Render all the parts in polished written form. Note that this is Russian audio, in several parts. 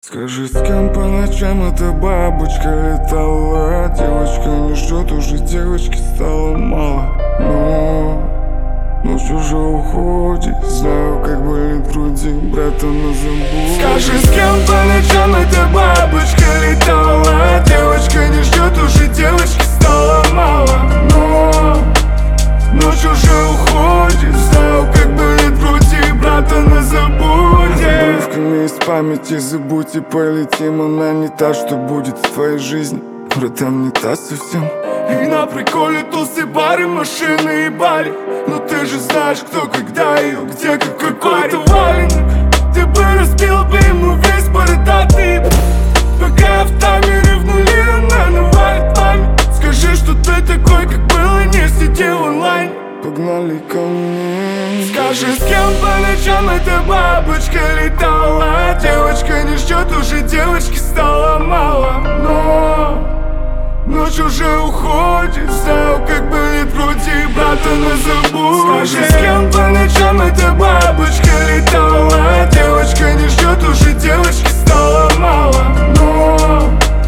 Скажи, с кем по ночам эта бабочка летала? Девочка не ждет, уже девочки стало мало. Но ночь уже уходит, знаю, как болит в груди, брата на забудь. Скажи, с кем по ночам эта бабочка летала? Девочка не ждет, уже девочки стало мало. Но ночь уже уходит, знаю, как болит в груди, брата на забуде. Обрывками из памяти забудь и полетим. Она не та, что будет в твоей жизни, братан, не та совсем. И на приколе тусы, бары, машины и бари. Но ты же знаешь, кто, когда и где, какой какой-то валенок. Ты бы разбил бы ему весь бородатый. Пока я в таймере в нуле, она навалит маме. Скажи, что ты такой, как было, не сиди онлайн. Погнали ко мне. Скажи, с кем по ночам эта бабочка летала? Девочка не ждет, уже девочки стало мало. Но ночь уже уходит, знаю, как болит в груди, брата на забудь. Скажи, с кем по ночам эта бабочка летала? Девочка не ждет, уже девочки стало мало. Но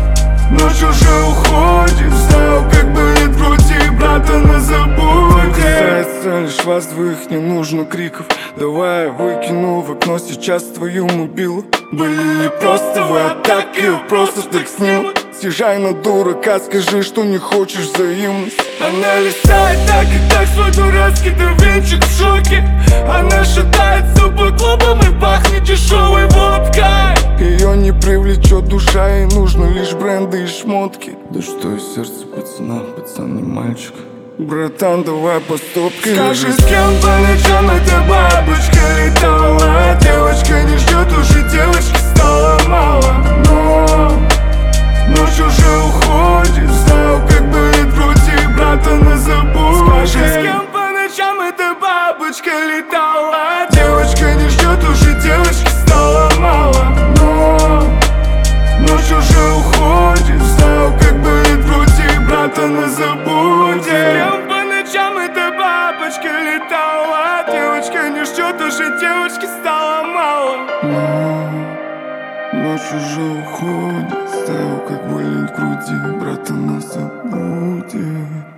ночь уже уходит, знаю, как болит в груди, брата на забудь. Касается лишь вас двоих, не нужно криков. Давай я выкину в окно сейчас твою мобилу. Были ли просто вы атаки, просто так сниму. Съезжай на дурака, скажи, что не хочешь взаимность. Она листает так и так свой дурацкий давинчик в шоке. Она шатает зубы клубом и пахнет дешевой водкой. Ее не привлечет душа, ей нужны лишь бренды и шмотки. Да что из сердца пацана, пацан не мальчик. Братан, давай поступки. Скажи, с кем по ночам эта бабочка летала? Девочка не ждет, уже девочки стало мало. Но ночь уже уходит, знаю, как болит в груди, брата на забудь. Скажи, с кем по ночам эта бабочка летала? Девочка не ждет, уже девочки стало мало. Но ночь уже уходит, знаю, как болит в груди, брата на забудь. С кем по ночам эта бабочка летала? Девочка не ждет, уже девочки стало мало. Ночь уже уходит, знаю, как болит в груди, брата на забудет.